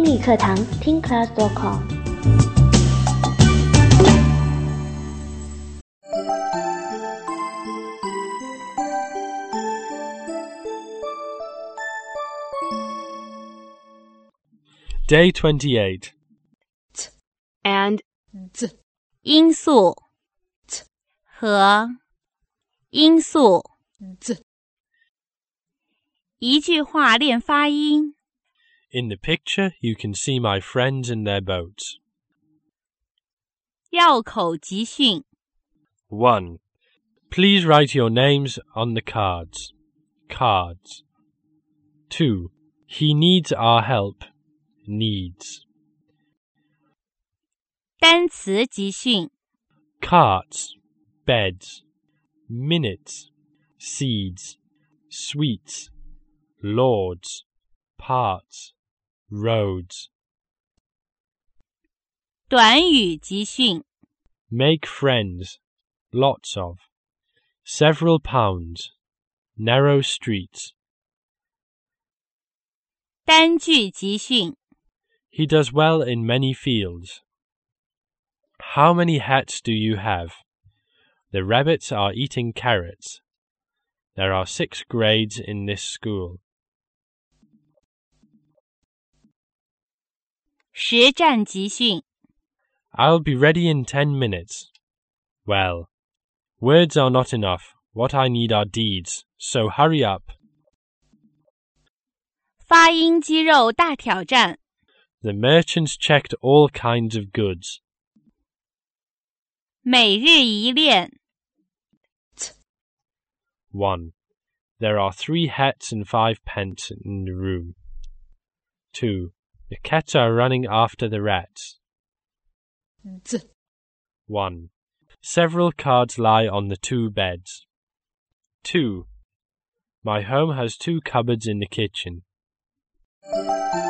英语课堂听 class.com。 Day 28. T and z 音素 t 和音素 z 一句话练发音。 In the picture, you can see my friends in their boats. 绕口集训 1. Please write your names on the cards. Cards. 2. He needs our help. Needs. 单词集训 Carts. Beds. Minutes. Seeds. Sweets. Lords. Parts. Roads. 短语集训 Make friends. Lots of. Several pounds. Narrow streets. 单句集训 He does well in many fields. How many hats do you have? The rabbits are eating carrots. There are 6 grades in this school. 实战集训 I'll be ready in 10 minutes. Well, words are not enough. What I need are deeds, so hurry up. 发音肌肉大挑战 The merchants checked all kinds of goods. 每日一练 1. There are 3 hats and 5 pence in the room. 2. The cats are running after the rats. z 1. Several cards lie on the 2 beds. 2. My home has 2 cupboards in the kitchen.